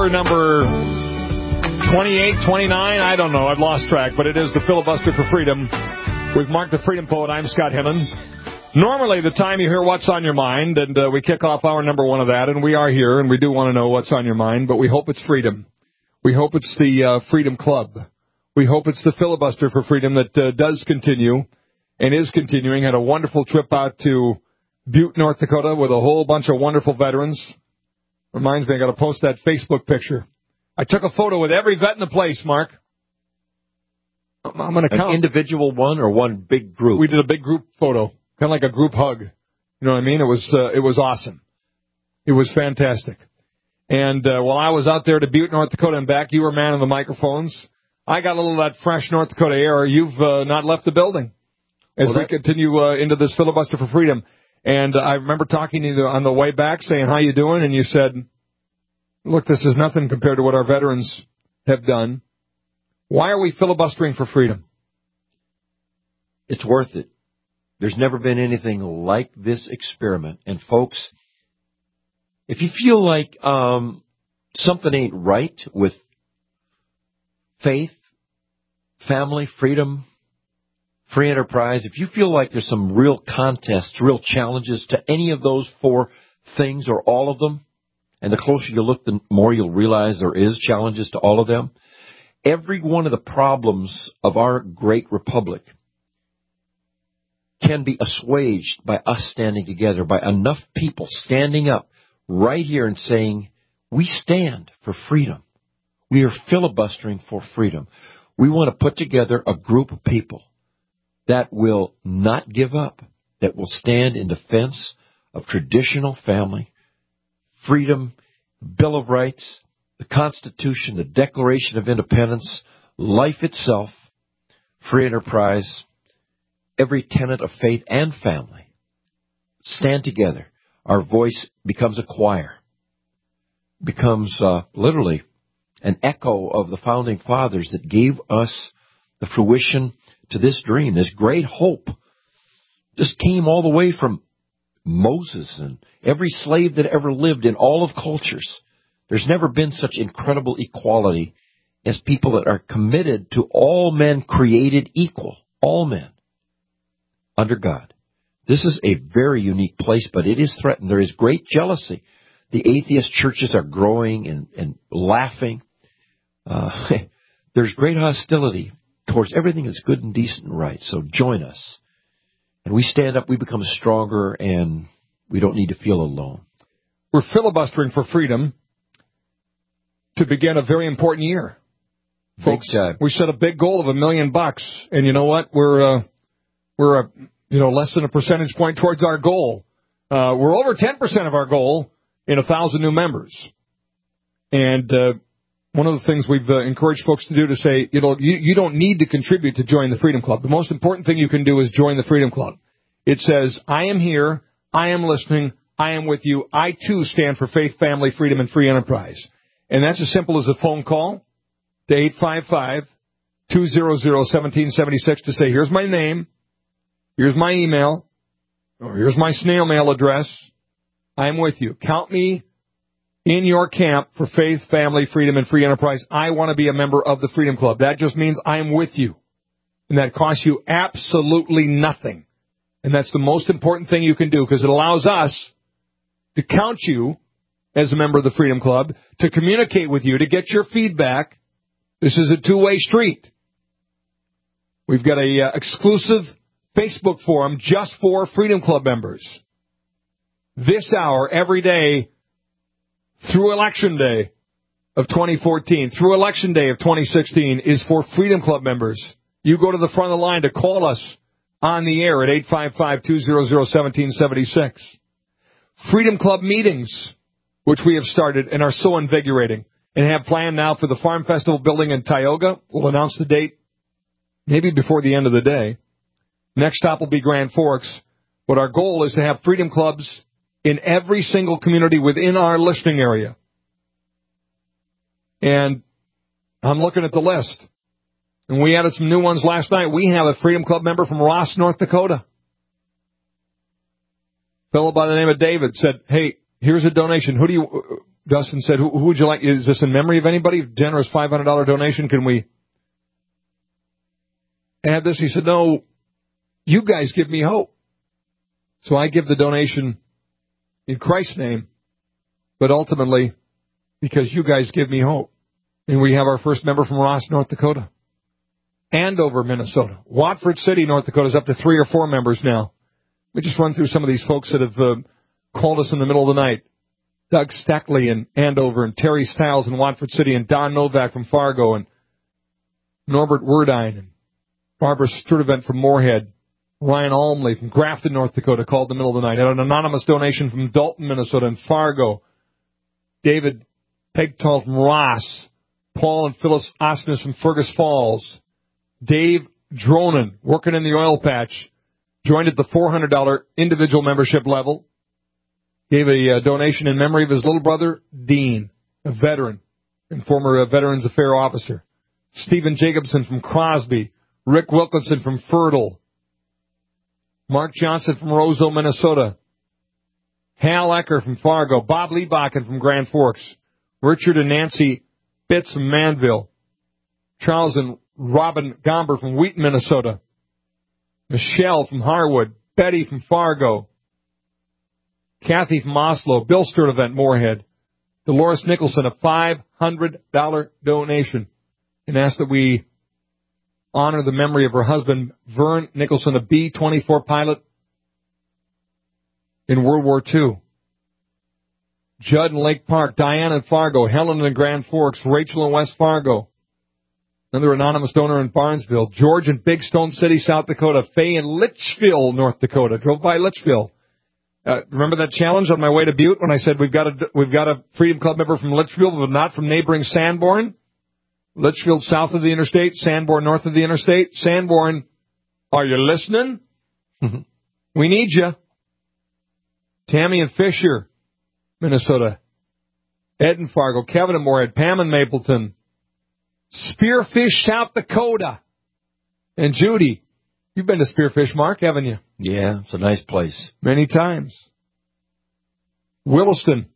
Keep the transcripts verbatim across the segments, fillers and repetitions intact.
hour number twenty-eight, twenty-nine, I don't know. I've lost track, but it is the Filibuster for Freedom with Mark the Freedom Poet. I'm Scott Hinman. Normally, the time you hear What's on Your Mind, and uh, we kick off hour number one of that, and we are here, and we do want to know what's on your mind, but we hope it's freedom. We hope it's the uh, Freedom Club. We hope it's the Filibuster for Freedom that uh, does continue and is continuing. Had a wonderful trip out to Butte, North Dakota, with a whole bunch of wonderful veterans. Reminds me, I got to post that Facebook picture. I took a photo with every vet in the place, Mark. I'm going to count. An individual one or one big group? We did a big group photo, kind of like a group hug. You know what I mean? It was uh, it was awesome. It was fantastic. And uh, while I was out there to Butte, North Dakota and back, you were manning the microphones. I got a little of that fresh North Dakota air. You've uh, not left the building as well, we that... continue uh, into this Filibuster for Freedom. And uh, I remember talking to you on the way back, saying, how you doing? And you said, look, this is nothing compared to what our veterans have done. Why are we filibustering for freedom? It's worth it. There's never been anything like this experiment. And, folks, if you feel like um, something ain't right with faith, family, freedom, free enterprise, if you feel like there's some real contests, real challenges to any of those four things or all of them, and the closer you look, the more you'll realize there is challenges to all of them, every one of the problems of our great republic can be assuaged by us standing together, by enough people standing up right here and saying, we stand for freedom. We are filibustering for freedom. We want to put together a group of people that will not give up, that will stand in defense of traditional family, freedom, Bill of Rights, the Constitution, the Declaration of Independence, life itself, free enterprise, every tenet of faith and family. Stand together. Our voice becomes a choir, becomes uh, literally an echo of the Founding Fathers that gave us the fruition to this dream, this great hope. Just came all the way from Moses and every slave that ever lived in all of cultures. There's never been such incredible equality as people that are committed to all men created equal, all men, under God. This is a very unique place, but it is threatened. There is great jealousy. The atheist churches are growing and, and laughing. Uh, there's great hostility towards everything that's good and decent and right. So join us. And we stand up, we become stronger, and we don't need to feel alone. We're filibustering for freedom to begin a very important year. Folks, uh, we set a big goal of a million bucks, and you know what? We're uh, we're a you know less than a percentage point towards our goal. Uh, we're over ten percent of our goal in a thousand new members. And uh, one of the things we've uh, encouraged folks to do to say, you know, you, you don't need to contribute to join the Freedom Club. The most important thing you can do is join the Freedom Club. It says, I am here, I am listening, I am with you. I, too, stand for faith, family, freedom, and free enterprise. And that's as simple as a phone call to eight five five, two hundred, one seven seven six to say, here's my name, here's my email, or here's my snail mail address. I'm with you. Count me in your camp for faith, family, freedom, and free enterprise. I want to be a member of the Freedom Club. That just means I'm with you. And that costs you absolutely nothing. And that's the most important thing you can do, because it allows us to count you as a member of the Freedom Club, to communicate with you, to get your feedback. This is a two-way street. We've got a uh, exclusive Facebook forum just for Freedom Club members. This hour, every day, through Election Day of twenty fourteen, through Election Day of twenty sixteen, is for Freedom Club members. You go to the front of the line to call us on the air at eight five five, two hundred, one seven seven six. Freedom Club meetings, which we have started and are so invigorating, and have planned now for the Farm Festival building in Tioga. We'll announce the date maybe before the end of the day. Next stop will be Grand Forks. But our goal is to have Freedom Clubs in every single community within our listening area. And I'm looking at the list. And we added some new ones last night. We have a Freedom Club member from Ross, North Dakota. A fellow by the name of David said, hey, here's a donation. Who do you, Dustin said, who, who would you like? Is this in memory of anybody? Generous five hundred dollars donation. Can we add this? He said, no, you guys give me hope. So I give the donation in Christ's name, but ultimately because you guys give me hope. And we have our first member from Ross, North Dakota. Andover, Minnesota. Watford City, North Dakota is up to three or four members now. We just run through some of these folks that have uh, called us in the middle of the night. Doug Steckley in Andover, and Terry Stiles in Watford City, and Don Novak from Fargo, and Norbert Werdine, and Barbara Sturtevant from Moorhead. Ryan Almley from Grafton, North Dakota called in the middle of the night. And an anonymous donation from Dalton, Minnesota, and Fargo. David Pegtall from Ross. Paul and Phyllis Osnes from Fergus Falls. Dave Dronin, working in the oil patch, joined at the four hundred dollars individual membership level. Gave a uh, donation in memory of his little brother, Dean, a veteran and former uh, Veterans Affairs officer. Stephen Jacobson from Crosby. Rick Wilkinson from Fertile. Mark Johnson from Roseau, Minnesota. Hal Ecker from Fargo. Bob Lebachen from Grand Forks. Richard and Nancy Bitts from Manville. Charles and Robin Gomber from Wheaton, Minnesota. Michelle from Harwood. Betty from Fargo. Kathy from Oslo. Bill Sturtevant, Moorhead. Dolores Nicholson, a five hundred dollars donation. And asked that we honor the memory of her husband, Vern Nicholson, a B twenty-four pilot in World War Two. Judd in Lake Park, Diane in Fargo, Helen in Grand Forks, Rachel in West Fargo. Another anonymous donor in Barnesville. George in Big Stone City, South Dakota. Faye in Litchfield, North Dakota. Drove by Litchfield. Uh, remember that challenge on my way to Butte when I said we've got a we've got a Freedom Club member from Litchfield, but not from neighboring Sanborn? Litchfield south of the interstate, Sanborn north of the interstate. Sanborn, are you listening? We need you. Tammy in Fisher, Minnesota. Ed in Fargo. Kevin in Moorhead. Pam in Mapleton. Spearfish, South Dakota. And Judy. You've been to Spearfish, Mark, haven't you? Yeah, it's a nice place. Many times. Williston.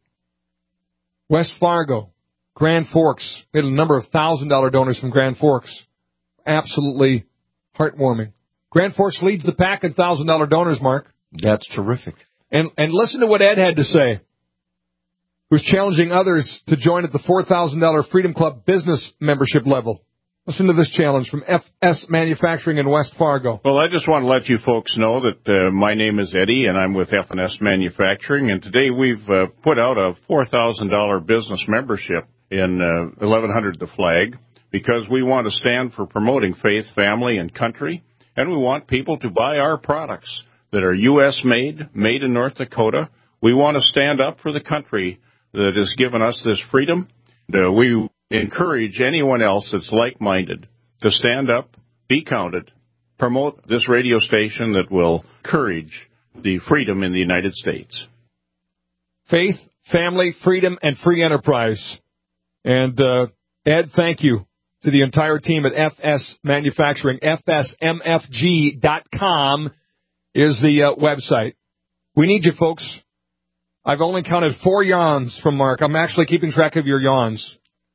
West Fargo. Grand Forks. We had a number of one thousand dollars donors from Grand Forks. Absolutely heartwarming. Grand Forks leads the pack in one thousand dollars donors, Mark. That's terrific. And and listen to what Ed had to say, who's challenging others to join at the four thousand dollars Freedom Club business membership level. Listen to this challenge from F S Manufacturing in West Fargo. Well, I just want to let you folks know that uh, my name is Eddie, and I'm with F S Manufacturing, and today we've uh, put out a four thousand dollars business membership in uh, eleven hundred The Flag, because we want to stand for promoting faith, family, and country, and we want people to buy our products that are U S made, made in North Dakota. We want to stand up for the country that has given us this freedom. And, uh, we encourage anyone else that's like-minded to stand up, be counted, promote this radio station that will encourage the freedom in the United States. Faith, family, freedom, and free enterprise. And, uh, Ed, thank you to the entire team at F S Manufacturing. F S M F G dot com is the uh, website. We need you, folks. I've only counted four yawns from Mark. I'm actually keeping track of your yawns.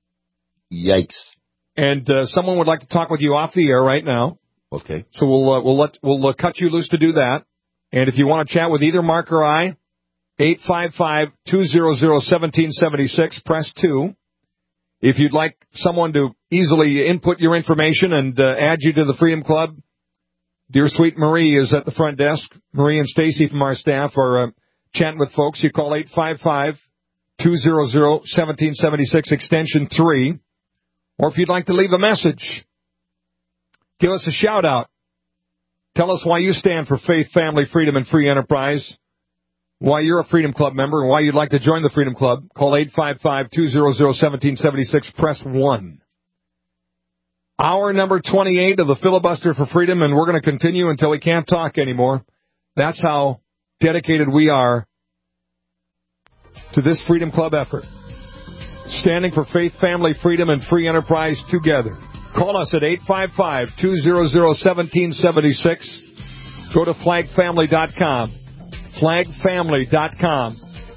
Yikes. And uh, someone would like to talk with you off the air right now. Okay. So we'll uh, we'll let we'll uh, cut you loose to do that. And if you want to chat with either Mark or I, eight five five, two hundred, one seven seven six, press two. If you'd like someone to easily input your information and uh, add you to the Freedom Club, dear sweet Marie is at the front desk. Marie and Stacy from our staff are uh, chatting with folks. You call eight five five, two hundred, one seven seven six, extension three. Or if you'd like to leave a message, give us a shout-out. Tell us why you stand for faith, family, freedom, and free enterprise, why you're a Freedom Club member, and why you'd like to join the Freedom Club. Call eight five five, two hundred, one seven seven six, press one. Hour number twenty-eight of the Filibuster for Freedom, and we're going to continue until we can't talk anymore. That's how dedicated we are to this Freedom Club effort. Standing for faith, family, freedom, and free enterprise together. Call us at eight five five, two hundred, one seven seven six. Go to flag family dot com. flag family dot com.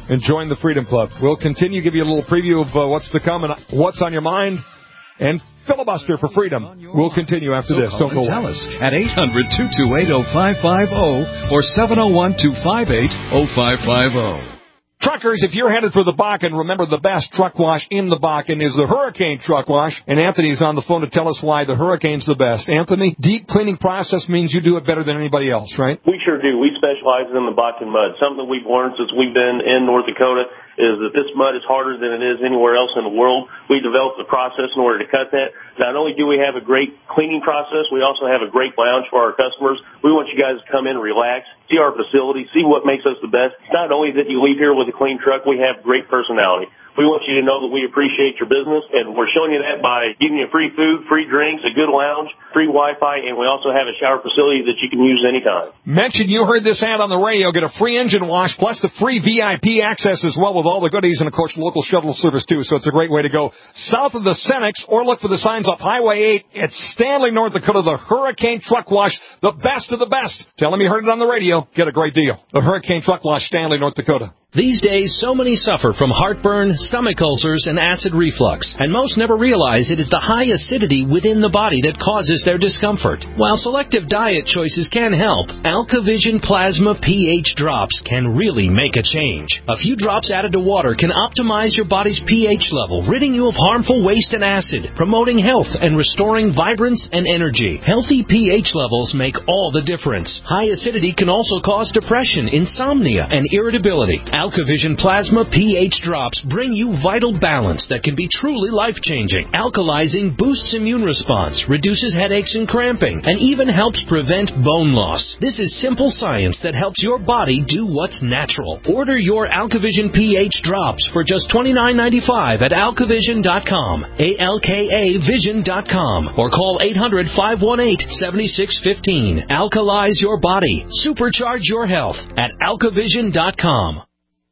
and join the Freedom Club. We'll continue to give you a little preview of uh, what's to come and what's on your mind. And filibuster for freedom. We'll continue after so this. Don't go tell away. us at eight hundred, two two eight, oh five five oh or seven oh one, two five eight, oh five five oh. Truckers, if you're headed for the Bakken, remember the best truck wash in the Bakken is the Hurricane Truck Wash. And Anthony's on the phone to tell us why the Hurricane's the best. Anthony, deep cleaning process means you do it better than anybody else, right? We sure do. We specialize in the Bakken mud. Something we've learned since we've been in North Dakota is that this mud is harder than it is anywhere else in the world. We developed the process in order to cut that. Not only do we have a great cleaning process, we also have a great lounge for our customers. We want you guys to come in and relax, see our facility, see what makes us the best. It's not only that you leave here with a clean truck, we have great personality. We want you to know that we appreciate your business, and we're showing you that by giving you free food, free drinks, a good lounge, free Wi-Fi, and we also have a shower facility that you can use anytime. Mention you heard this ad on the radio. Get a free engine wash, plus the free V I P access as well with all the goodies, and, of course, local shuttle service, too. So it's a great way to go south of the Senex, or look for the signs up Highway eight. It's Stanley, North Dakota, the Hurricane Truck Wash, the best of the best. Tell them you heard it on the radio. Get a great deal. The Hurricane Truck Wash, Stanley, North Dakota. These days, so many suffer from heartburn, stomach ulcers, and acid reflux, and most never realize it is the high acidity within the body that causes their discomfort. While selective diet choices can help, AlkaVision Plasma pH drops can really make a change. A few drops added to water can optimize your body's pH level, ridding you of harmful waste and acid, promoting health and restoring vibrance and energy. Healthy pH levels make all the difference. High acidity can also cause depression, insomnia, and irritability. AlkaVision Plasma pH drops bring you vital balance that can be truly life-changing. Alkalizing boosts immune response, reduces headaches and cramping, and even helps prevent bone loss. This is simple science that helps your body do what's natural. Order your AlkaVision pH drops for just twenty-nine ninety-five at alkavision dot com, A L K A vision dot com, or call eight hundred, five one eight, seven six one five. Alkalize your body. Supercharge your health at alkavision dot com.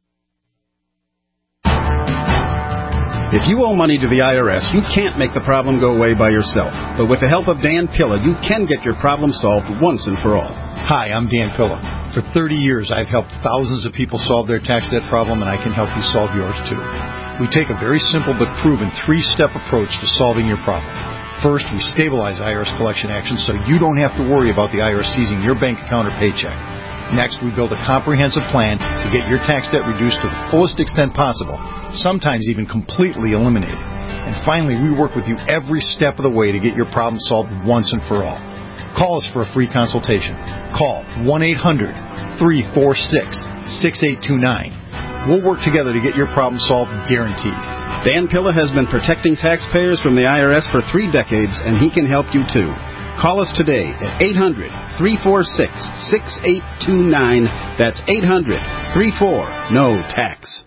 If you owe money to the I R S, you can't make the problem go away by yourself. But with the help of Dan Pilla, you can get your problem solved once and for all. Hi, I'm Dan Pilla. For thirty years, I've helped thousands of people solve their tax debt problem, and I can help you solve yours too. We take a very simple but proven three-step approach to solving your problem. First, we stabilize I R S collection actions so you don't have to worry about the I R S seizing your bank account or paycheck. Next, we build a comprehensive plan to get your tax debt reduced to the fullest extent possible, sometimes even completely eliminated. And finally, we work with you every step of the way to get your problem solved once and for all. Call us for a free consultation. Call one eight hundred, three four six, six eight two nine. We'll work together to get your problem solved, guaranteed. Dan Pilla has been protecting taxpayers from the I R S for three decades, and he can help you too. Call us today at eight hundred, three four six, six eight two nine. That's eight hundred, three four, N O tax.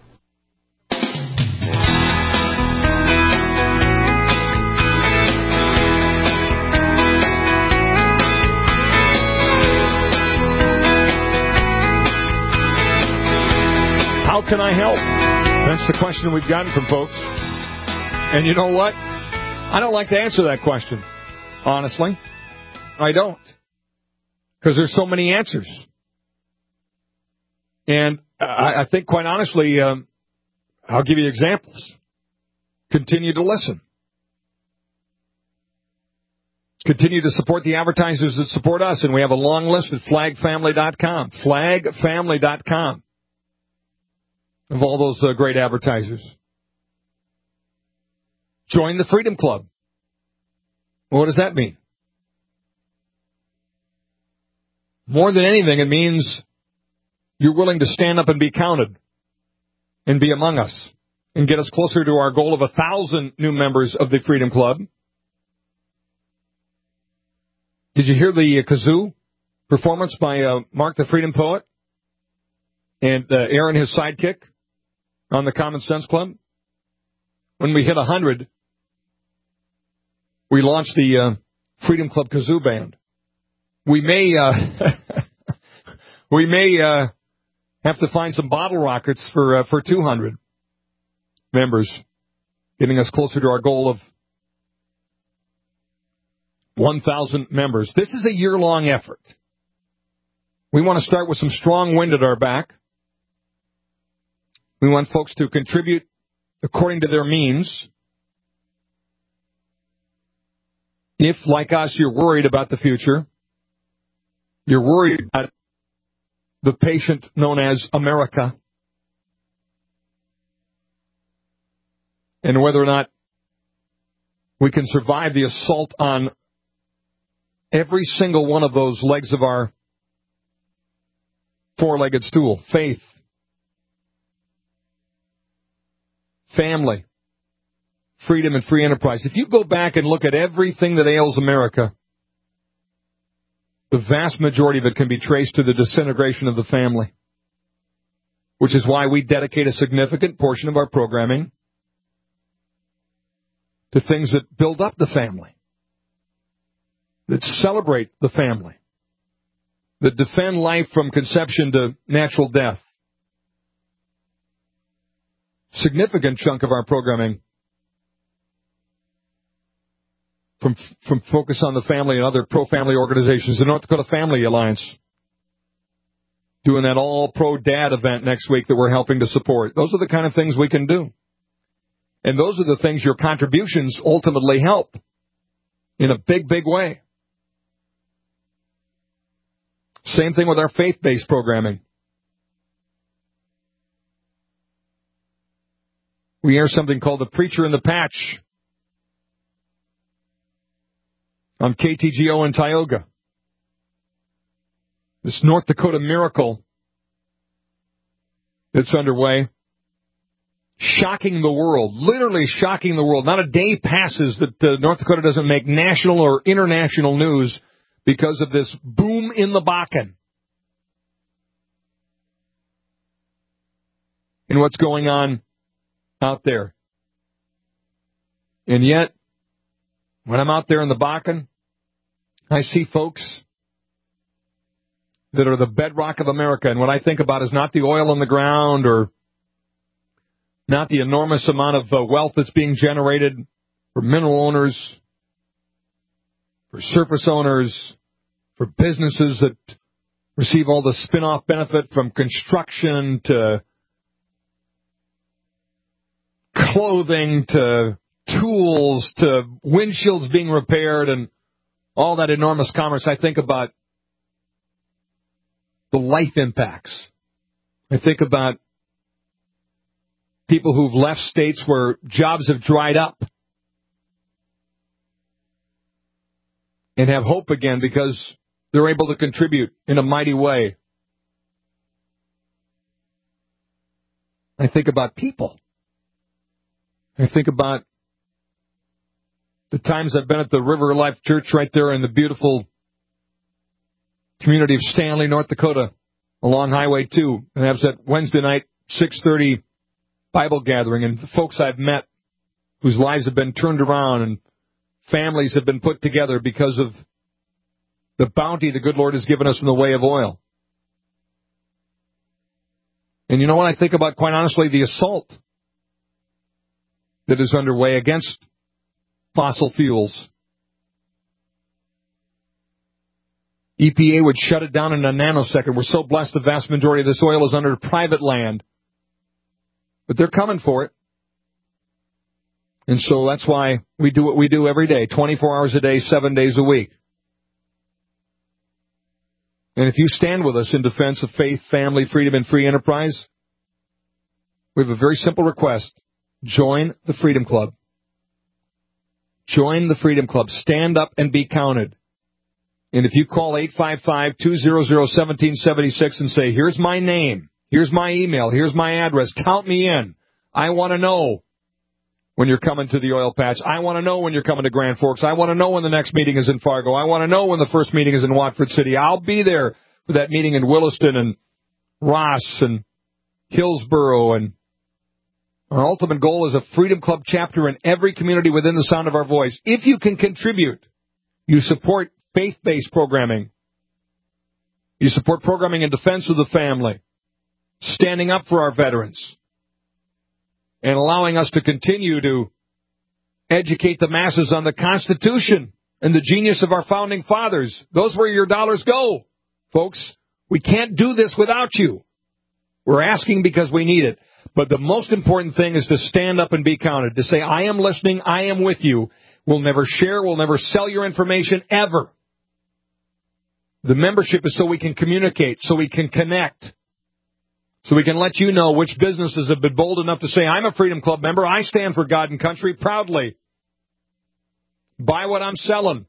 How can I help? That's the question we've gotten from folks. And you know what? I don't like to answer that question, honestly. I don't. Because there's so many answers. And I, I think, quite honestly, um, I'll give you examples. Continue to listen. Continue to support the advertisers that support us. And we have a long list at flag family dot com. flag family dot com. Of all those uh, great advertisers. Join the Freedom Club. What does that mean? More than anything, it means you're willing to stand up and be counted and be among us and get us closer to our goal of a thousand new members of the Freedom Club. Did you hear the uh, kazoo performance by uh, Mark the Freedom Poet and uh, Aaron, his sidekick, on the Common Sense Club? When we hit one hundred, we launched the uh, Freedom Club Kazoo Band. We may uh, we may uh, have to find some bottle rockets for uh, for two hundred members, getting us closer to our goal of one thousand members. This is a year-long effort. We want to start with some strong wind at our back. We want folks to contribute according to their means. If, like us, you're worried about the future, you're worried about the patient known as America, and whether or not we can survive the assault on every single one of those legs of our four-legged stool: faith, family, freedom, and free enterprise. If you go back and look at everything that ails America, the vast majority of it can be traced to the disintegration of the family, which is why we dedicate a significant portion of our programming to things that build up the family, that celebrate the family, that defend life from conception to natural death. Significant chunk of our programming from from Focus on the Family and other pro-family organizations. The North Dakota Family Alliance doing that all-pro-dad event next week that we're helping to support. Those are the kind of things we can do. And those are the things your contributions ultimately help in a big, big way. Same thing with our faith-based programming. We air something called The Preacher in the Patch on K T G O in Tioga. This North Dakota miracle that's underway, shocking the world, literally shocking the world. Not a day passes that uh, North Dakota doesn't make national or international news because of this boom in the Bakken. And what's going on out there. And yet, when I'm out there in the Bakken, I see folks that are the bedrock of America. And what I think about is not the oil in the ground or not the enormous amount of uh, wealth that's being generated for mineral owners, for surface owners, for businesses that receive all the spin-off benefit from construction to clothing to tools to windshields being repaired and all that enormous commerce. I think about the life impacts. I think about people who've left states where jobs have dried up and have hope again because they're able to contribute in a mighty way. I think about people. I think about the times I've been at the River Life Church right there in the beautiful community of Stanley, North Dakota, along Highway two. And that was that Wednesday night, six thirty Bible gathering. And the folks I've met whose lives have been turned around and families have been put together because of the bounty the good Lord has given us in the way of oil. And you know what I think about, quite honestly, the assault that is underway against fossil fuels. E P A would shut it down in a nanosecond. We're so blessed the vast majority of this oil is under private land. But they're coming for it. And so that's why we do what we do every day, twenty-four hours a day, seven days a week. And if you stand with us in defense of faith, family, freedom, and free enterprise, we have a very simple request. Join the Freedom Club. Join the Freedom Club. Stand up and be counted. And if you call eight five five, two hundred, one seven seven six and say, here's my name, here's my email, here's my address, count me in. I want to know when you're coming to the oil patch. I want to know when you're coming to Grand Forks. I want to know when the next meeting is in Fargo. I want to know when the first meeting is in Watford City. I'll be there for that meeting in Williston and Ross and Hillsboro. And our ultimate goal is a Freedom Club chapter in every community within the sound of our voice. If you can contribute, you support faith-based programming. You support programming in defense of the family, standing up for our veterans, and allowing us to continue to educate the masses on the Constitution and the genius of our founding fathers. Those where your dollars go, folks. We can't do this without you. We're asking because we need it. But the most important thing is to stand up and be counted, to say, I am listening, I am with you. We'll never share, we'll never sell your information, ever. The membership is so we can communicate, so we can connect, so we can let you know which businesses have been bold enough to say, I'm a Freedom Club member, I stand for God and country proudly. Buy what I'm selling.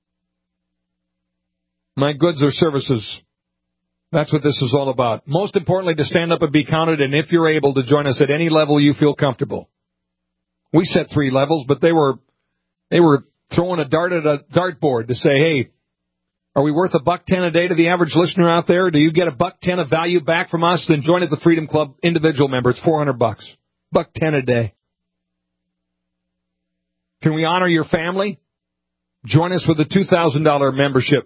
My goods or services. That's what this is all about. Most importantly, to stand up and be counted, and if you're able to join us at any level you feel comfortable. We set three levels, but they were they were throwing a dart at a dartboard to say, hey, are we worth a buck ten a day to the average listener out there? Do you get a buck ten of value back from us? Then join at the Freedom Club individual member. It's four hundred bucks. Buck ten a day. Can we honor your family? Join us with a two thousand dollars membership.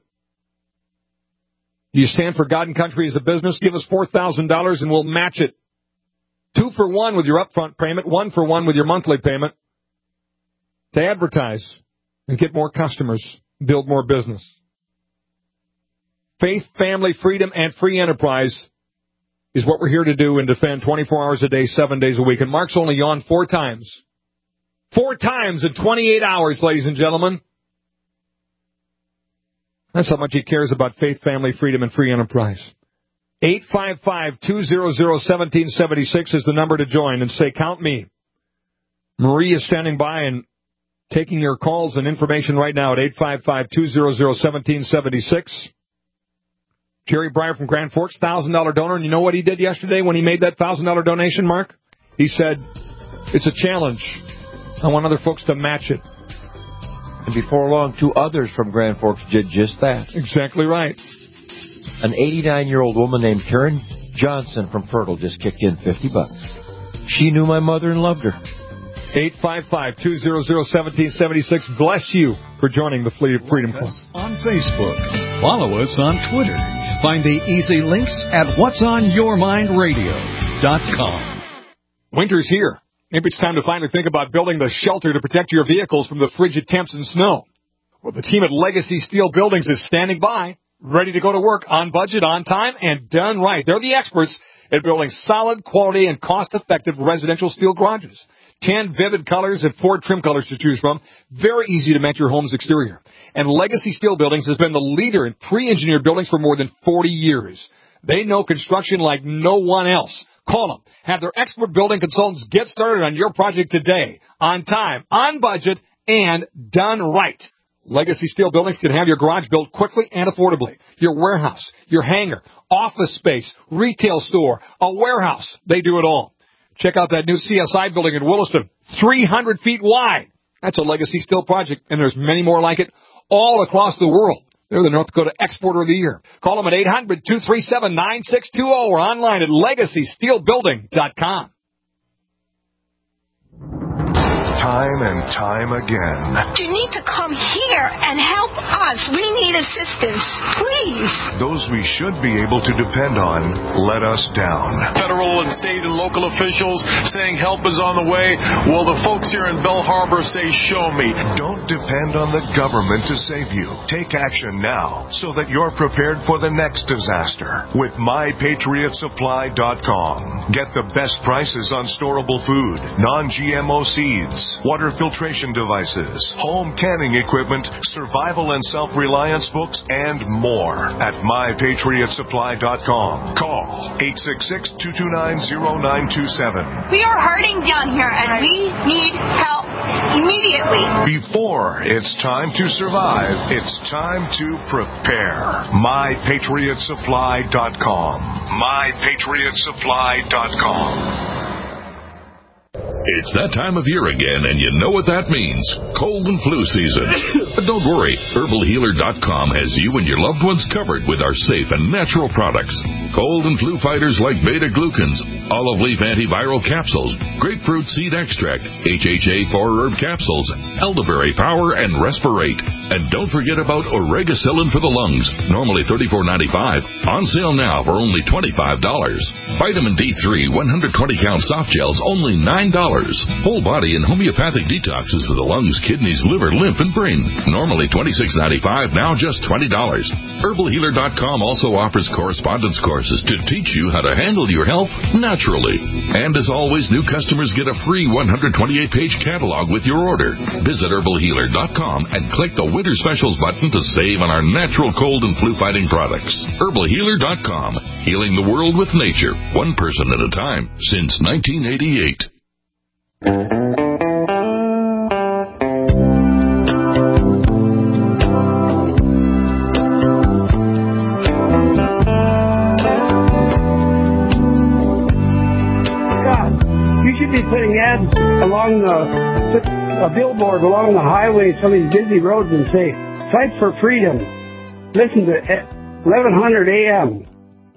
Do you stand for God and country as a business? Give us four thousand dollars and we'll match it. Two for one with your upfront payment, one for one with your monthly payment to advertise and get more customers, build more business. Faith, family, freedom, and free enterprise is what we're here to do and defend twenty-four hours a day, seven days a week. And Mark's only yawned four times. Four times in twenty-eight hours, ladies and gentlemen. That's how much he cares about faith, family, freedom, and free enterprise. eight five five, two hundred, one seven seven six is the number to join and say, count me. Marie is standing by and taking your calls and information right now at eight five five, two hundred, one seven seven six. Jerry Breyer from Grand Forks, one thousand dollars donor. And you know what he did yesterday when he made that one thousand dollars donation, Mark? He said, it's a challenge. I want other folks to match it. And before long, two others from Grand Forks did just that. Exactly right. An eighty-nine-year-old woman named Karen Johnson from Fertile just kicked in fifty bucks. She knew my mother and loved her. eight five five, two hundred, one seven seven six. Bless you for joining the Freedom Club. On Facebook. Follow us on Twitter. Find the easy links at whats on your mind radio dot com. Winter's here. Maybe it's time to finally think about building the shelter to protect your vehicles from the frigid temps and snow. Well, the team at Legacy Steel Buildings is standing by, ready to go to work on budget, on time, and done right. They're the experts at building solid, quality, and cost-effective residential steel garages. Ten vivid colors and four trim colors to choose from. Very easy to match your home's exterior. And Legacy Steel Buildings has been the leader in pre-engineered buildings for more than forty years. They know construction like no one else. Call them. Have their expert building consultants get started on your project today. On time, on budget, and done right. Legacy Steel Buildings can have your garage built quickly and affordably. Your warehouse, your hangar, office space, retail store, a warehouse. They do it all. Check out that new C S I building in Williston, three hundred feet wide. That's a Legacy Steel project, and there's many more like it all across the world. They're the North Dakota Exporter of the Year. Call them at eight hundred, two three seven, nine six two zero or online at legacy steel building dot com. Time and time again. You need to come here and help us. We need assistance. Please. Those we should be able to depend on let us down. Federal and state and local officials saying help is on the way. Well, the folks here in Belle Harbor say, show me. Don't depend on the government to save you. Take action now so that you're prepared for the next disaster with my patriot supply dot com. Get the best prices on storable food, non G M O seeds, water filtration devices, home canning equipment, survival and self-reliance books, and more at my patriot supply dot com. Call eight six six, two two nine, zero nine two seven. We are hurting down here, and we need help immediately. Before it's time to survive, it's time to prepare. my patriot supply dot com. my patriot supply dot com. It's that time of year again, and you know what that means. Cold and flu season. But don't worry, herbal healer dot com has you and your loved ones covered with our safe and natural products. Cold and flu fighters like beta-glucans, olive leaf antiviral capsules, grapefruit seed extract, H H A four herb capsules, elderberry power, and respirate. And don't forget about oregacillin for the lungs, normally thirty-four ninety-five, on sale now for only twenty-five dollars. Vitamin D three one hundred twenty count soft gels, only nine dollars. Whole body and homeopathic detoxes for the lungs, kidneys, liver, lymph, and brain. Normally twenty-six ninety-five, now just twenty dollars. herbal healer dot com also offers correspondence courses to teach you how to handle your health naturally. naturally. And as always, new customers get a free one hundred twenty-eight page catalog with your order. Visit herbal healer dot com and click the Winter Specials button to save on our natural cold and flu fighting products. herbal healer dot com, healing the world with nature, one person at a time, since nineteen eighty-eight. Putting ads along the, a billboard along the highway, some of these busy roads, and say, "Fight for freedom. Listen to eleven hundred A M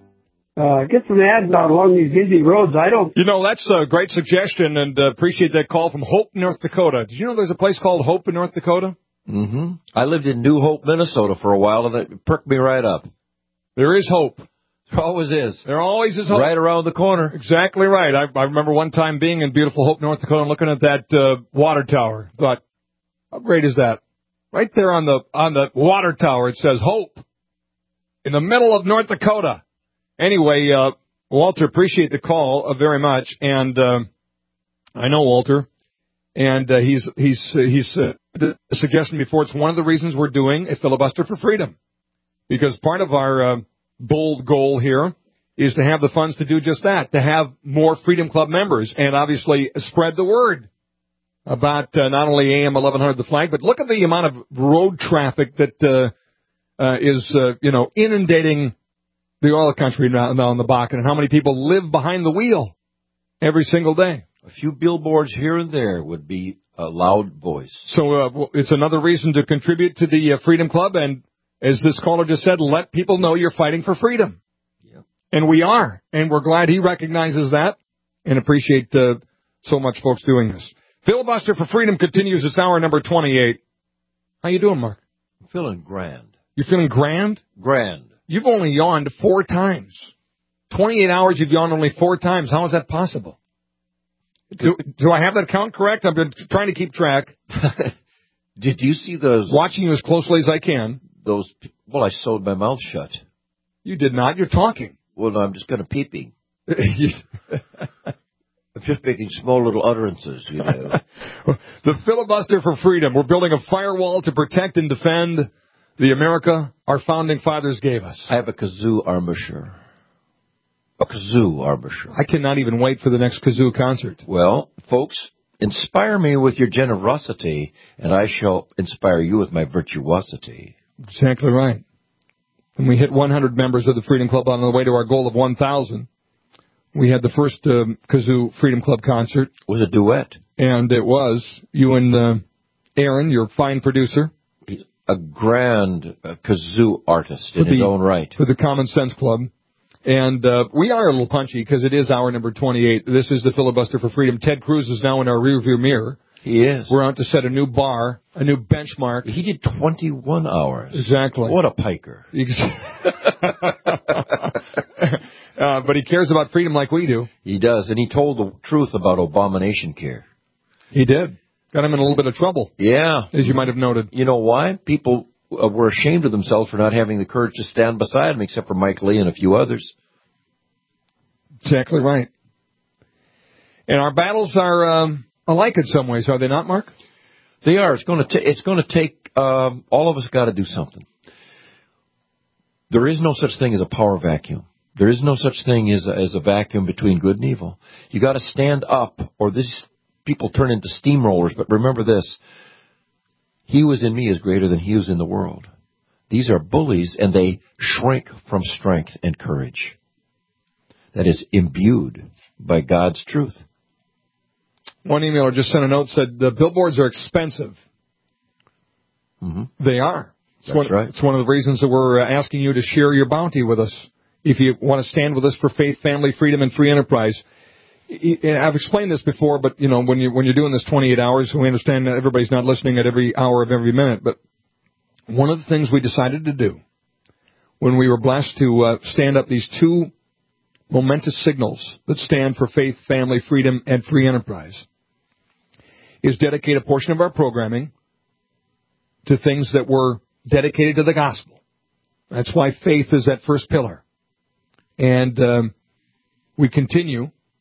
Uh, get some ads out along these busy roads. I don't. You know, that's a great suggestion, and uh, appreciate that call from Hope, North Dakota. Did you know there's a place called Hope in North Dakota? Mm-hmm. I lived in New Hope, Minnesota for a while, and it perked me right up. There is hope. There always is. There always is hope. Right around the corner. Exactly right. I, I remember one time being in beautiful Hope, North Dakota, and looking at that uh, water tower. Thought, how great is that? Right there on the on the water tower, it says Hope in the middle of North Dakota. Anyway, uh, Walter, appreciate the call uh, very much, and uh, I know Walter, and uh, he's he's uh, he's uh, the suggestion before. It's one of the reasons we're doing a filibuster for freedom, because part of our uh, bold goal here is to have the funds to do just that, to have more Freedom Club members and obviously spread the word about uh, not only A M eleven hundred The Flag, but look at the amount of road traffic that uh, uh, is, uh, you know, inundating the oil country now, now in the Bakken, and how many people live behind the wheel every single day. A few billboards here and there would be a loud voice. So uh, it's another reason to contribute to the uh, Freedom Club, and as this caller just said, let people know you're fighting for freedom. Yep. And we are. And we're glad he recognizes that and appreciate uh, so much folks doing this. Filibuster for Freedom continues. It's hour number twenty-eight. How you doing, Mark? I'm feeling grand. You're feeling grand? Grand. You've only yawned four times. twenty-eight hours you've yawned only four times. How is that possible? Do, do I have that count correct? I've been trying to keep track. Did you see those? Watching you as closely as I can. Those, well, I sewed my mouth shut. You did not. You're talking. Well, no, I'm just kind of peeping. I'm just making small little utterances, you know. The Filibuster for Freedom. We're building a firewall to protect and defend the America our founding fathers gave us. I have a kazoo embouchure. A kazoo embouchure. I cannot even wait for the next kazoo concert. Well, folks, inspire me with your generosity, and I shall inspire you with my virtuosity. Exactly right. And we hit one hundred members of the Freedom Club on the way to our goal of one thousand. We had the first um, Kazoo Freedom Club concert. It was a duet. And it was. You and uh, Aaron, your fine producer. He's a grand uh, kazoo artist in his the, own right. For the Common Sense Club. And uh, we are a little punchy because it is hour number twenty-eight. This is the Filibuster for Freedom. Ted Cruz is now in our rearview mirror. He is. We're out to set a new bar, a new benchmark. He did twenty-one hours. Exactly. What a piker. uh, but he cares about freedom like we do. He does, and he told the truth about Abomination Care. He did. Got him in a little bit of trouble. Yeah. As you might have noted. You know why? People uh, were ashamed of themselves for not having the courage to stand beside him, except for Mike Lee and a few others. Exactly right. And our battles are um, alike in some ways, are they not, Mark? They are. It's going to ta- it's going to take um, all of us got to do something. There is no such thing as a power vacuum. There is no such thing as a, as a vacuum between good and evil. You got to stand up, or these people turn into steamrollers. But remember this: he who is in me is greater than he who is in the world. These are bullies, and they shrink from strength and courage that is imbued by God's truth. One emailer just sent a note, said the billboards are expensive. Mm-hmm. They are. It's That's one, right. It's one of the reasons that we're asking you to share your bounty with us. If you want to stand with us for faith, family, freedom, and free enterprise. And I've explained this before, but you know, when you when you're doing this twenty-eight hours, we understand that everybody's not listening at every hour of every minute. But one of the things we decided to do when we were blessed to uh, stand up these two momentous signals that stand for faith, family, freedom, and free enterprise is dedicate a portion of our programming to things that were dedicated to the gospel. That's why faith is that first pillar. And um, we continue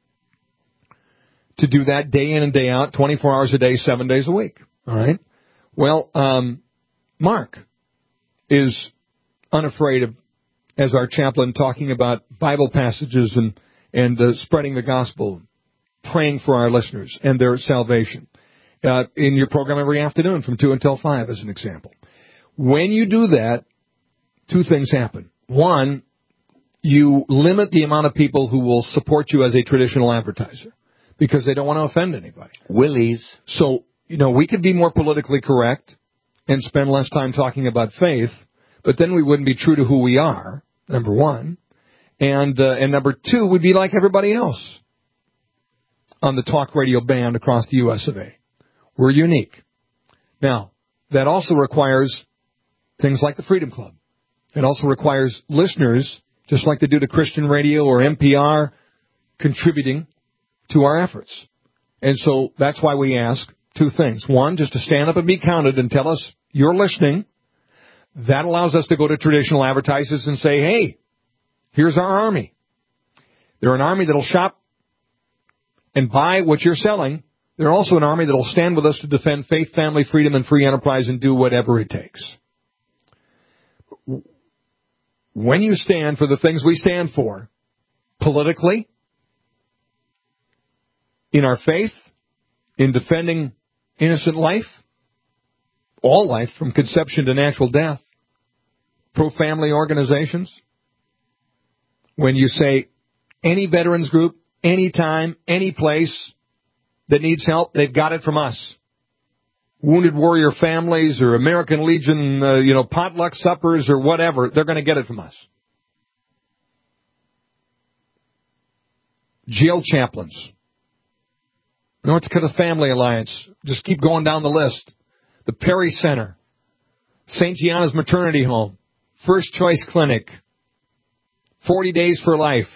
to do that day in and day out, twenty-four hours a day, seven days a week. All right? Well, um, Mark is unafraid of, as our chaplain, talking about Bible passages and, and uh, spreading the gospel, praying for our listeners and their salvation. Uh, in your program every afternoon from two until five, as an example. When you do that, two things happen. One, you limit the amount of people who will support you as a traditional advertiser because they don't want to offend anybody. Willies. So, you know, we could be more politically correct and spend less time talking about faith, but then we wouldn't be true to who we are, number one. And, uh, and number two, we'd be like everybody else on the talk radio band across the U S of A. We're unique. Now, that also requires things like the Freedom Club. It also requires listeners, just like they do to Christian radio or N P R, contributing to our efforts. And so that's why we ask two things. One, just to stand up and be counted and tell us you're listening. That allows us to go to traditional advertisers and say, hey, here's our army. They're an army that'll shop and buy what you're selling. They're also an army that will stand with us to defend faith, family, freedom, and free enterprise and do whatever it takes. When you stand for the things we stand for, politically, in our faith, in defending innocent life, all life from conception to natural death, pro-family organizations, when you say any veterans group, anytime, any place, that needs help, they've got it from us. Wounded Warrior families or American Legion, uh, you know, potluck suppers or whatever, they're going to get it from us. Jail chaplains. North Dakota Family Alliance. Just keep going down the list. The Perry Center. Saint Gianna's Maternity Home. First Choice Clinic. forty Days for Life.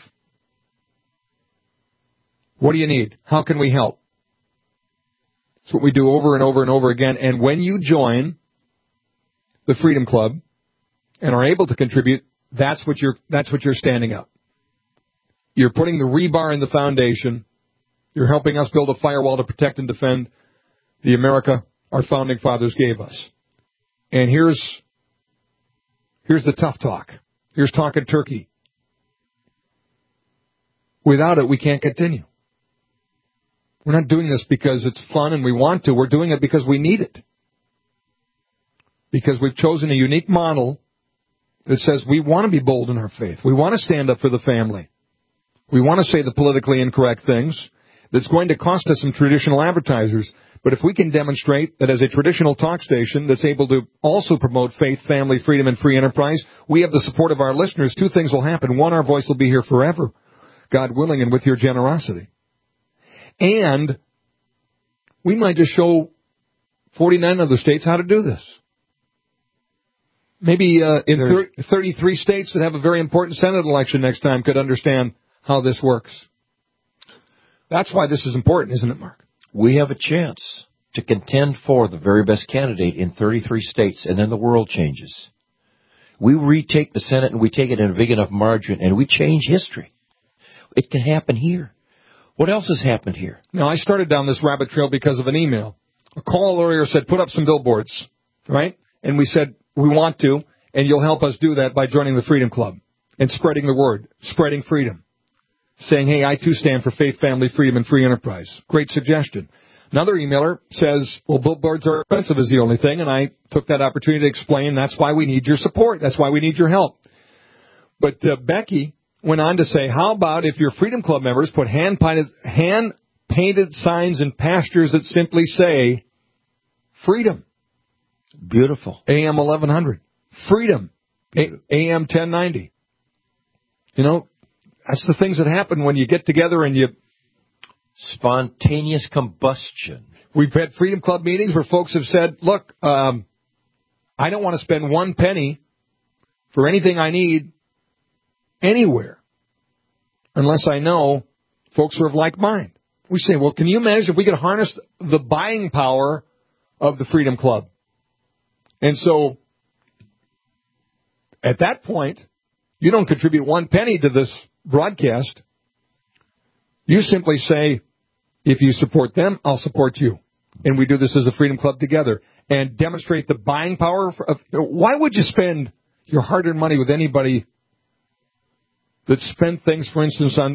What do you need? How can we help? It's what we do over and over and over again. And when you join the Freedom Club and are able to contribute, that's what you're, that's what you're standing up. You're putting the rebar in the foundation. You're helping us build a firewall to protect and defend the America our founding fathers gave us. And here's, here's the tough talk. Here's talking turkey. Without it, we can't continue. We're not doing this because it's fun and we want to. We're doing it because we need it. Because we've chosen a unique model that says we want to be bold in our faith. We want to stand up for the family. We want to say the politically incorrect things. That's going to cost us some traditional advertisers. But if we can demonstrate that as a traditional talk station that's able to also promote faith, family, freedom, and free enterprise, we have the support of our listeners, two things will happen. One, our voice will be here forever, God willing, and with your generosity. And we might just show forty-nine other states how to do this. Maybe uh, in thir- thirty-three states that have a very important Senate election next time could understand how this works. That's why this is important, isn't it, Mark? We have a chance to contend for the very best candidate in thirty-three states, and then the world changes. We retake the Senate, and we take it in a big enough margin, and we change history. It can happen here. What else has happened here? Now, I started down this rabbit trail because of an email. A call earlier said, put up some billboards, right? And we said, we want to, and you'll help us do that by joining the Freedom Club and spreading the word, spreading freedom. Saying, hey, I too stand for faith, family, freedom, and free enterprise. Great suggestion. Another emailer says, well, billboards are expensive is the only thing, and I took that opportunity to explain that's why we need your support. That's why we need your help. But uh, Becky went on to say, how about if your Freedom Club members put hand-painted, hand-painted signs in pastures that simply say, freedom. Beautiful. A M eleven hundred. Freedom. A M ten ninety. You know, that's the things that happen when you get together and you... Spontaneous combustion. We've had Freedom Club meetings where folks have said, look, um, I don't want to spend one penny for anything I need anywhere unless I know folks are of like mind. We say, well, can you imagine if we could harness the buying power of the Freedom Club? And so at that point, you don't contribute one penny to this broadcast. You simply say, If you support them, I'll support you. And we do this as a Freedom Club together and demonstrate the buying power of... Why would you spend your hard-earned money with anybody that spent things, for instance, on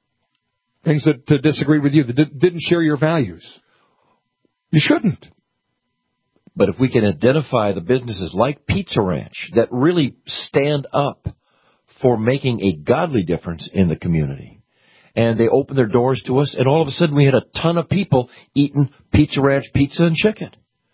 things that uh, disagree with you, that did, didn't share your values? You shouldn't. But if we can identify the businesses like Pizza Ranch that really stand up for making a godly difference in the community, and they opened their doors to us, and all of a sudden we had a ton of people eating Pizza Ranch pizza and chicken.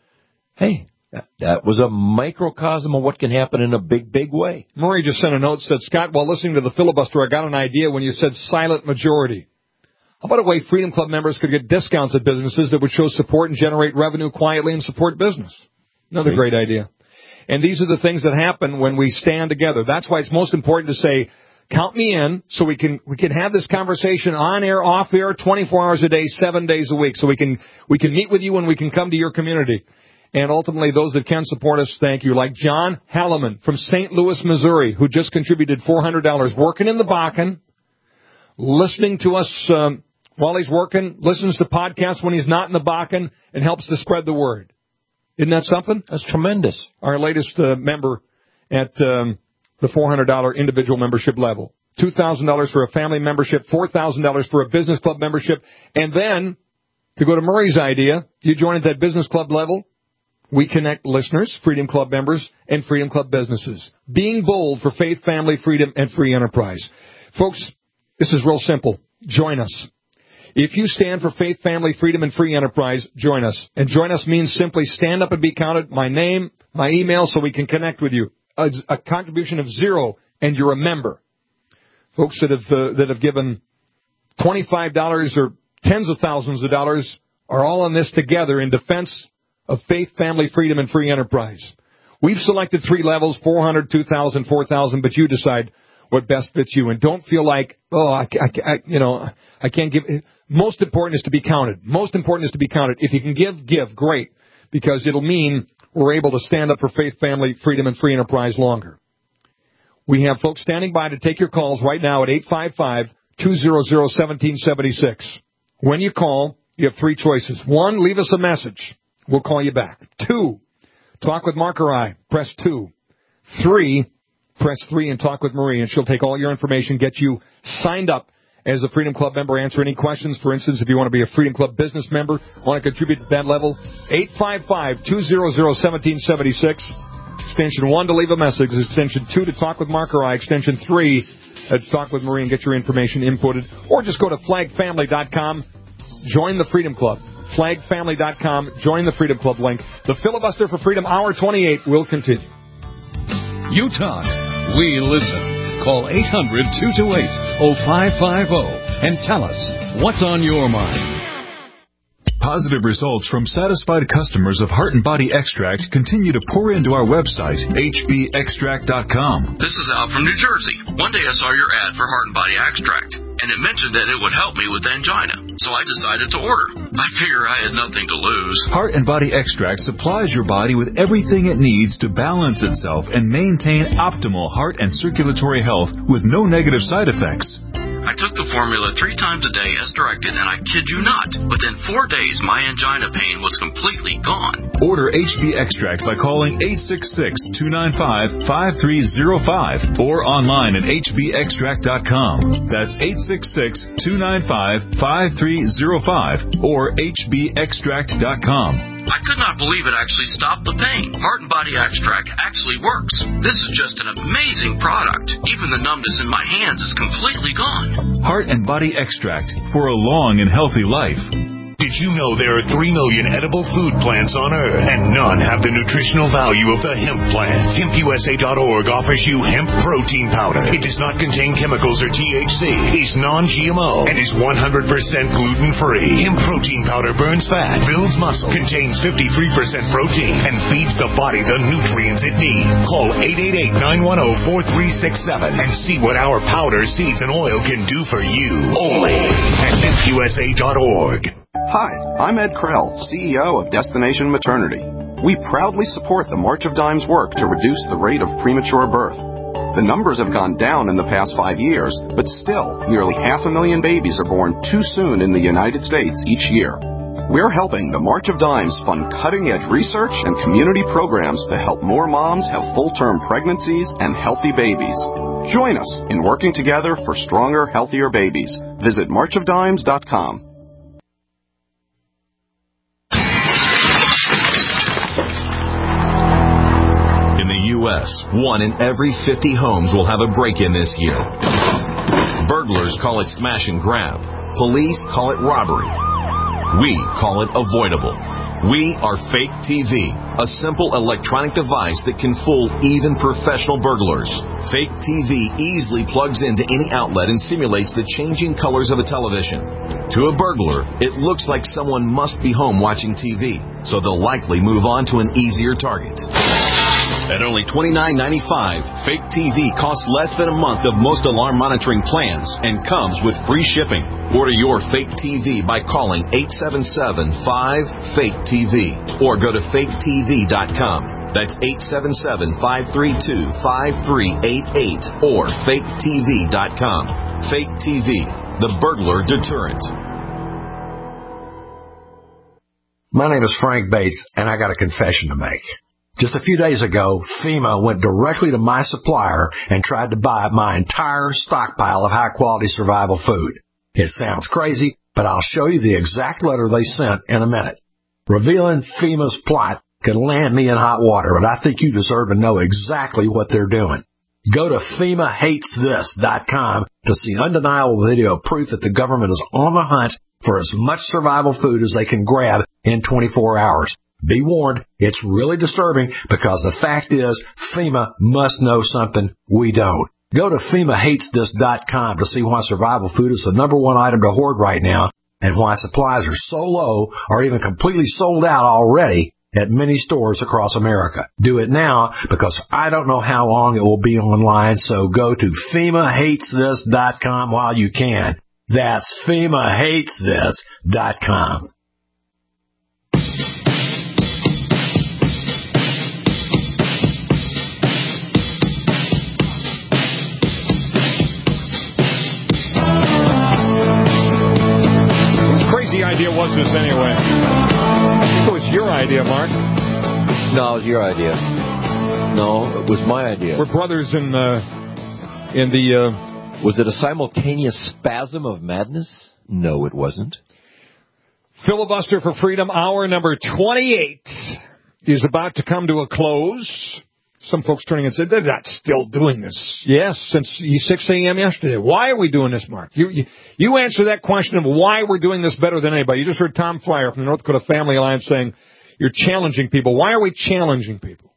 Hey, that was a microcosm of what can happen in a big, big way. Murray just sent a note, said, Scott, while listening to the filibuster, I got an idea when you said silent majority. How about a way Freedom Club members could get discounts at businesses that would show support and generate revenue quietly and support business? Another great idea. And these are the things that happen when we stand together. That's why it's most important to say, count me in, so we can we can have this conversation on air, off air, twenty-four hours a day, seven days a week, so we can we can meet with you and we can come to your community. And ultimately, those that can support us, thank you. Like John Halliman from Saint Louis, Missouri, who just contributed four hundred dollars, working in the Bakken, listening to us um, while he's working, listens to podcasts when he's not in the Bakken, and helps to spread the word. Isn't that something? That's tremendous. Our latest uh, member at um, the four hundred dollars individual membership level. two thousand dollars for a family membership, four thousand dollars for a business club membership. And then, to go to Murray's idea, you join at that business club level. We connect listeners, Freedom Club members, and Freedom Club businesses. Being bold for faith, family, freedom, and free enterprise. Folks, this is real simple. Join us. If you stand for faith, family, freedom, and free enterprise, join us. And join us means simply stand up and be counted, my name, my email, so we can connect with you. A, a contribution of zero, and you're a member. Folks that have uh, that have given twenty-five dollars or tens of thousands of dollars are all in this together in defense of faith, family, freedom, and free enterprise. We've selected three levels, four hundred, two thousand, four thousand, but you decide what best fits you. And don't feel like, oh, I, I, I, you know, I can't give. Most important is to be counted. Most important is to be counted. If you can give, give. Great. Because it'll mean we're able to stand up for faith, family, freedom, and free enterprise longer. We have folks standing by to take your calls right now at eight five five, two hundred, one seven seven six. When you call, you have three choices. One, leave us a message. We'll call you back. Two, talk with Mark or I. Press two. Three, press three and talk with Marie, and she'll take all your information, get you signed up as a Freedom Club member, answer any questions. For instance, if you want to be a Freedom Club business member, want to contribute at that level, eight five five, two hundred, one seven seven six. Extension one to leave a message. Extension two to talk with Mark or I. Extension three to talk with Marie and get your information inputted. Or just go to flag family dot com. Join the Freedom Club. flag family dot com. Join the Freedom Club link. The Filibuster for Freedom, Hour twenty-eight, will continue. You talk. We listen. Call eight hundred, two two eight, oh five five oh and tell us what's on your mind. Positive results from satisfied customers of Heart and Body Extract continue to pour into our website, H B extract dot com. This is Al from New Jersey. One day I saw your ad for Heart and Body Extract, and it mentioned that it would help me with angina, so I decided to order. I figure I had nothing to lose. Heart and Body Extract supplies your body with everything it needs to balance itself and maintain optimal heart and circulatory health with no negative side effects. I took the formula three times a day as directed, and I kid you not, within four days my angina pain was completely gone. Order H B Extract by calling eight six six, two nine five, five three zero five or online at H B extract dot com. That's eight six six, two nine five, five three zero five or H B extract dot com. I could not believe it actually stopped the pain. Heart and Body Extract actually works. This is just an amazing product. Even the numbness in my hands is completely gone. Heart and Body Extract for a long and healthy life. Did you know there are three million edible food plants on Earth, and none have the nutritional value of the hemp plant? hemp U S A dot org offers you hemp protein powder. It does not contain chemicals or T H C, is non G M O, and is one hundred percent gluten-free. Hemp protein powder burns fat, builds muscle, contains fifty-three percent protein, and feeds the body the nutrients it needs. Call eight eight eight, nine one zero, four three six seven and see what our powder, seeds, and oil can do for you. Only at hemp U S A dot org. Hi, I'm Ed Krell, C E O of Destination Maternity. We proudly support the March of Dimes work to reduce the rate of premature birth. The numbers have gone down in the past five years, but still, nearly half a million babies are born too soon in the United States each year. We're helping the March of Dimes fund cutting-edge research and community programs to help more moms have full-term pregnancies and healthy babies. Join us in working together for stronger, healthier babies. Visit march of dimes dot com. In the U S, one in every fifty homes will have a break-in this year. Burglars call it smash and grab. Police call it robbery. We call it avoidable. We are Fake T V, a simple electronic device that can fool even professional burglars. Fake T V easily plugs into any outlet and simulates the changing colors of a television. To a burglar, it looks like someone must be home watching T V, so they'll likely move on to an easier target. At only twenty-nine ninety-five, Fake T V costs less than a month of most alarm monitoring plans and comes with free shipping. Order your Fake T V by calling eight seven seven, five, fake T V or go to fake T V dot com. That's eight seven seven, five three two, five three eight eight or fake T V dot com. Fake T V, the burglar deterrent. My name is Frank Bates, and I got a confession to make. Just a few days ago, FEMA went directly to my supplier and tried to buy my entire stockpile of high-quality survival food. It sounds crazy, but I'll show you the exact letter they sent in a minute. Revealing FEMA's plot could land me in hot water, but I think you deserve to know exactly what they're doing. Go to FEMA hates this dot com to see undeniable video proof that the government is on the hunt for as much survival food as they can grab in twenty-four hours. Be warned, it's really disturbing because the fact is FEMA must know something we don't. Go to FEMA hates this dot com to see why survival food is the number one item to hoard right now and why supplies are so low or even completely sold out already at many stores across America. Do it now because I don't know how long it will be online, so go to FEMA hates this dot com while you can. That's FEMA hates this dot com. Idea was this anyway? I think it was your idea, Mark. No, it was your idea. No, it was my idea. We're brothers in uh, in the. Uh, was it a simultaneous spasm of madness? No, it wasn't. Filibuster for Freedom, hour number twenty-eight is about to come to a close. Some folks turning and said, they're not still doing this. Yes, since six a.m. yesterday. Why are we doing this, Mark? You, you you answer that question of why we're doing this better than anybody. You just heard Tom Flyer from the North Dakota Family Alliance saying you're challenging people. Why are we challenging people?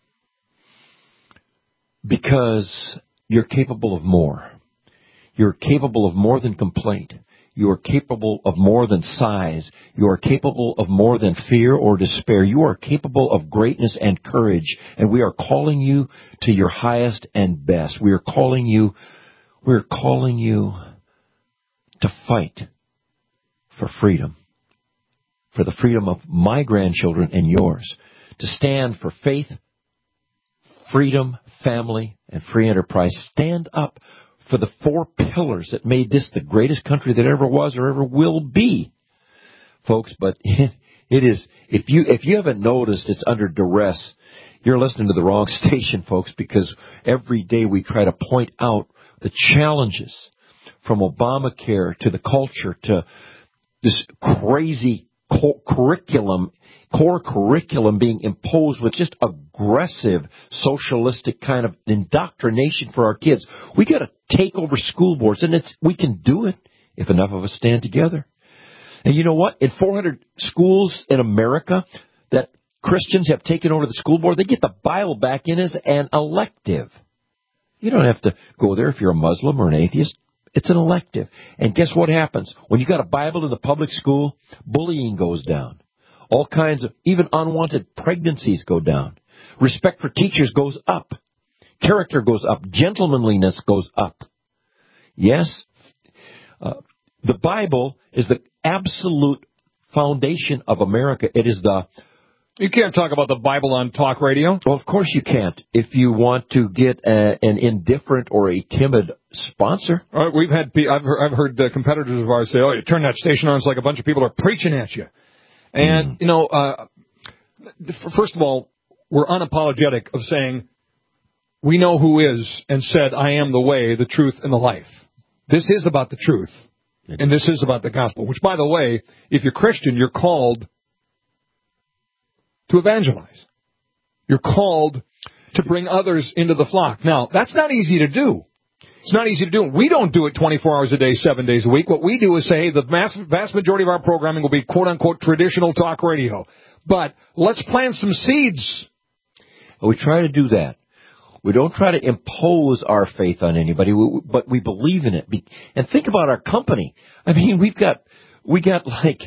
Because you're capable of more. You're capable of more than complaint. You are capable of more than size. You are capable of more than fear or despair. You are capable of greatness and courage. And we are calling you to your highest and best. We are calling you, we're calling you to fight for freedom. For the freedom of my grandchildren and yours. To stand for faith, freedom, family, and free enterprise. Stand up for the four pillars that made this the greatest country that ever was or ever will be, folks. But it is, if you if you haven't noticed, it's under duress. You're listening to the wrong station, folks, because every day we try to point out the challenges from Obamacare to the culture to this crazy co- curriculum, core curriculum being imposed with just aggressive socialistic kind of indoctrination for our kids. We got to take over school boards, and it's we can do it if enough of us stand together. And you know what? In four hundred schools in America that Christians have taken over the school board, they get the Bible back in as an elective. You don't have to go there if you're a Muslim or an atheist. It's an elective. And guess what happens? When you got a Bible in the public school, bullying goes down. All kinds of, even unwanted pregnancies go down. Respect for teachers goes up. Character goes up. Gentlemanliness goes up. Yes, uh, the Bible is the absolute foundation of America. It is the You can't talk about the Bible on talk radio. Well, of course you can't. If you want to get a, an indifferent or a timid sponsor. Uh, we've had, I've heard, I've heard uh, competitors of ours say, "Oh, you turn that station on, it's like a bunch of people are preaching at you." And, mm. you know, uh, first of all, we're unapologetic of saying we know who is and said, "I am the way, the truth, and the life." This is about the truth, and this is about the gospel, which, by the way, if you're Christian, you're called to evangelize. You're called to bring others into the flock. Now, that's not easy to do. It's not easy to do. We don't do it twenty-four hours a day, seven days a week. What we do is say, hey, the vast, vast majority of our programming will be quote-unquote traditional talk radio. But let's plant some seeds. We try to do that. We don't try to impose our faith on anybody, but we believe in it. And think about our company. I mean, we've got, we got like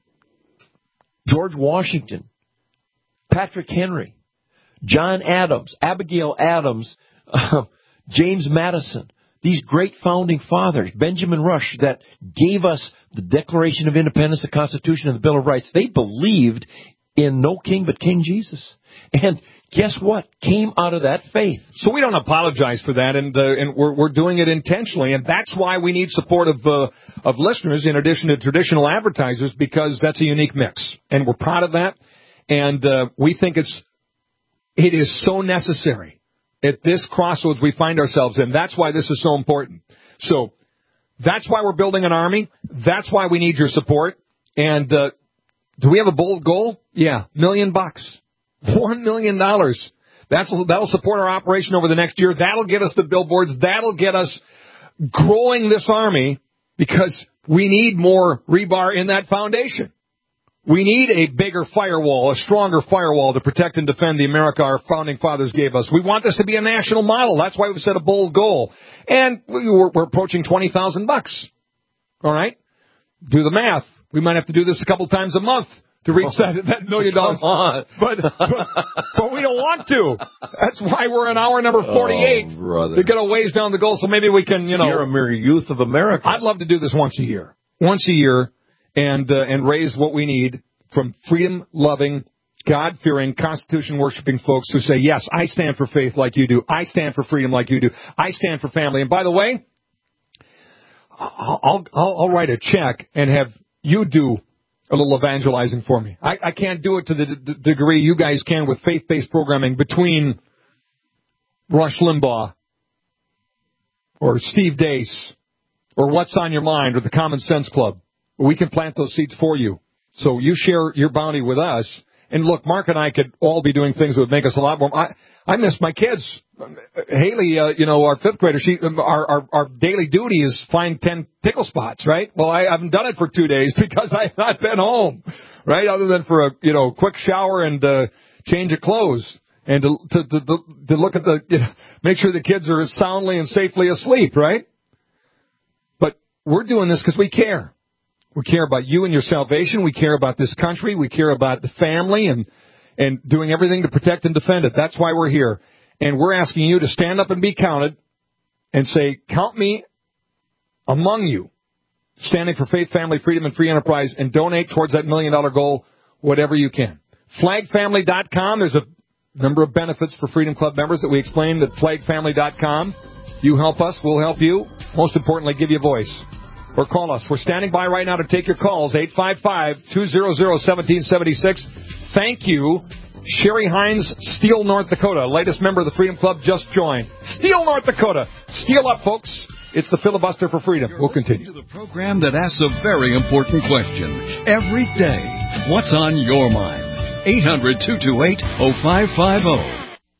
George Washington, Patrick Henry, John Adams, Abigail Adams, uh, James Madison, these great founding fathers, Benjamin Rush, that gave us the Declaration of Independence, the Constitution, and the Bill of Rights. They believed in no king but King Jesus. And guess what? Came out of that faith. So we don't apologize for that, and uh, and we're we're doing it intentionally, and that's why we need support of uh, of listeners in addition to traditional advertisers, because that's a unique mix, and we're proud of that. And uh, we think it's it is so necessary at this crossroads we find ourselves in. That's why this is so important. So that's why we're building an army. That's why we need your support. And uh, do we have a bold goal? Yeah, million bucks, one million dollars. That's that'll support our operation over the next year. That'll get us the billboards. That'll get us growing this army, because we need more rebar in that foundation. We need a bigger firewall, a stronger firewall to protect and defend the America our founding fathers gave us. We want this to be a national model. That's why we've set a bold goal. And we're, we're approaching twenty thousand bucks. All right? Do the math. We might have to do this a couple times a month to reach that, that million dollars. Come on. But, but, but we don't want to. That's why we're in hour number forty-eight. Oh, brother. To get a ways down the goal, so maybe we can, you know. You're a mere youth of America. I'd love to do this once a year. Once a year. And uh, and raise what we need from freedom-loving, God-fearing, Constitution-worshiping folks who say, yes, I stand for faith like you do. I stand for freedom like you do. I stand for family. And by the way, I'll I'll, I'll write a check and have you do a little evangelizing for me. I, I can't do it to the d- degree you guys can with faith-based programming between Rush Limbaugh or Steve Deace or What's on Your Mind or the Common Sense Club. We can plant those seeds for you. So you share your bounty with us. And look, Mark and I could all be doing things that would make us a lot more. I, I miss my kids. Haley, uh, you know, our fifth grader, she, our, our, our daily duty is find ten tickle spots, right? Well, I haven't done it for two days because I've not been home, right? Other than for a, you know, quick shower and, uh, change of clothes and to, to, to, to look at the, you know, make sure the kids are soundly and safely asleep, right? But we're doing this because we care. We care about you and your salvation. We care about this country. We care about the family and, and doing everything to protect and defend it. That's why we're here. And we're asking you to stand up and be counted and say, count me among you, standing for faith, family, freedom, and free enterprise, and donate towards that million dollar goal, whatever you can. flag family dot com. There's a number of benefits for Freedom Club members that we explained at flag family dot com. You help us, we'll help you. Most importantly, give you a voice. Or call us. We're standing by right now to take your calls, eight five five, two hundred, one seven seven six. Thank you, Sherry Hines, Steele, North Dakota. Latest member of the Freedom Club just joined. Steele, North Dakota. Steele up, folks. It's the Filibuster for Freedom. We'll continue. To the program that asks a very important question every day. What's on your mind? eight hundred, two two eight, oh five five oh.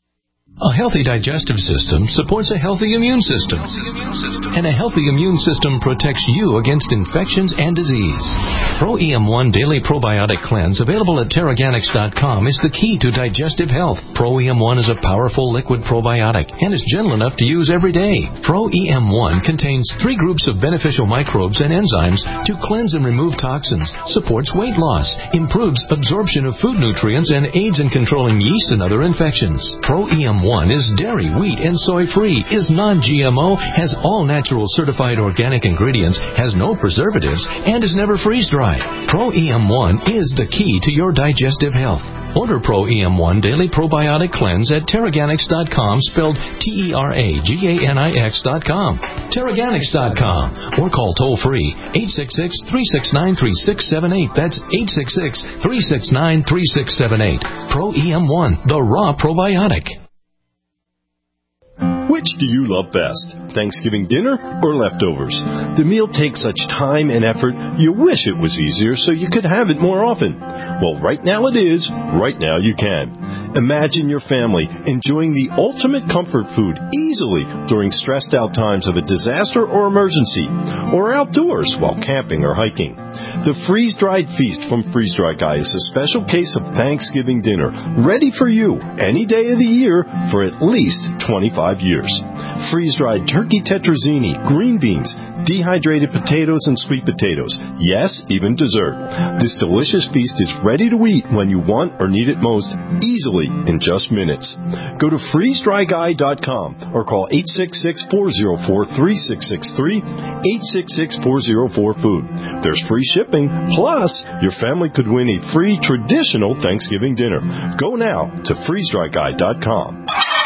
A healthy digestive system supports a healthy immune system. And a healthy immune system protects you against infections and disease. Pro E M one Daily Probiotic Cleanse, available at Terraganics dot com, is the key to digestive health. Pro E M one is a powerful liquid probiotic and is gentle enough to use every day. Pro E M one contains three groups of beneficial microbes and enzymes to cleanse and remove toxins, supports weight loss, improves absorption of food nutrients, and aids in controlling yeast and other infections. Pro E M one is dairy, wheat, and soy-free, is non-G M O, has all natural certified organic ingredients, has no preservatives, and is never freeze-dried. Pro E M one is the key to your digestive health. Order Pro E M one Daily Probiotic Cleanse at Teraganix dot com, spelled T E R A G A N I X dot com. Teraganix dot com. Or call toll-free eight six six, three six nine, three six seven eight. That's eight six six, three six nine, three six seven eight. Pro E M one, the raw probiotic. Which do you love best, Thanksgiving dinner or leftovers? The meal takes such time and effort, you wish it was easier so you could have it more often. Well, right now it is. Right now you can. Imagine your family enjoying the ultimate comfort food easily during stressed out times of a disaster or emergency, or outdoors while camping or hiking. The freeze-dried feast from Freeze Dry Guy is a special case of Thanksgiving dinner, ready for you any day of the year for at least twenty-five years. Freeze-dried turkey tetrazzini, green beans, dehydrated potatoes and sweet potatoes. Yes, even dessert. This delicious feast is ready to eat when you want or need it most, easily in just minutes. Go to freeze dry guy dot com or call eight six six, four zero four, three six six three, eight six six, four zero four, food. There's free shipping, plus your family could win a free traditional Thanksgiving dinner. Go now to freeze dry guy dot com.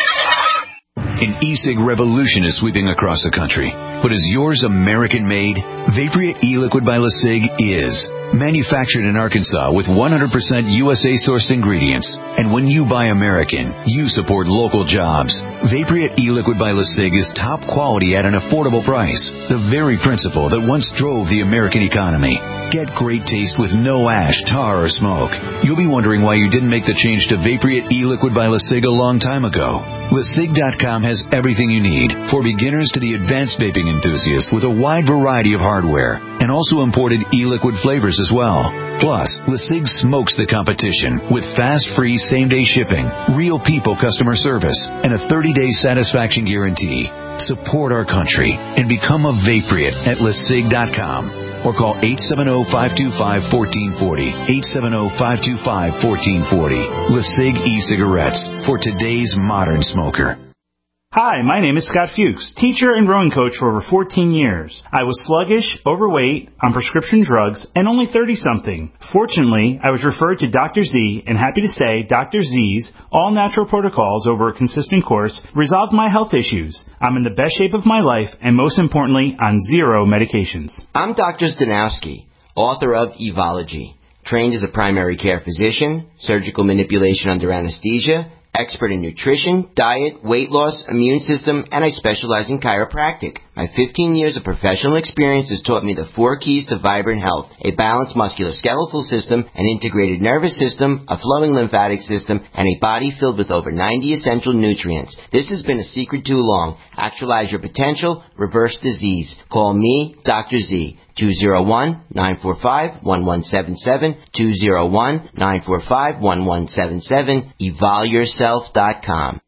An e-cig revolution is sweeping across the country. But is yours American-made? Vaporia e-liquid by LeSig is. Manufactured in Arkansas with one hundred percent U S A-sourced ingredients. And when you buy American, you support local jobs. Vaporia e-liquid by LeSig is top quality at an affordable price. The very principle that once drove the American economy. Get great taste with no ash, tar, or smoke. You'll be wondering why you didn't make the change to Vaporia e-liquid by LeSig a long time ago. LeSig dot com has everything you need, for beginners to the advanced vaping enthusiast, with a wide variety of hardware, and also imported e-liquid flavors as well. Plus, LeSig smokes the competition with fast, free, same-day shipping, real people customer service, and a thirty-day satisfaction guarantee. Support our country and become a Vaporeate at LeSig dot com. Or call eight seven zero, five two five, one four four zero, eight seven zero, five two five, one four four zero. LeSig e-cigarettes for today's modern smoker. Hi, my name is Scott Fuchs, teacher and rowing coach for over fourteen years. I was sluggish, overweight, on prescription drugs, and only thirty-something. Fortunately, I was referred to Doctor Z, and happy to say Doctor Z's all-natural protocols over a consistent course resolved my health issues. I'm in the best shape of my life, and most importantly, on zero medications. I'm Doctor Stanowski, author of Evology, trained as a primary care physician, surgical manipulation under anesthesia, expert in nutrition, diet, weight loss, immune system, and I specialize in chiropractic. My fifteen years of professional experience has taught me the four keys to vibrant health: a balanced musculoskeletal system, an integrated nervous system, a flowing lymphatic system, and a body filled with over ninety essential nutrients. This has been a secret too long. Actualize your potential, reverse disease. Call me, Doctor Z. two oh one, nine four five, one one seven seven, two oh one, nine four five, one one seven seven, evol yourself dot com.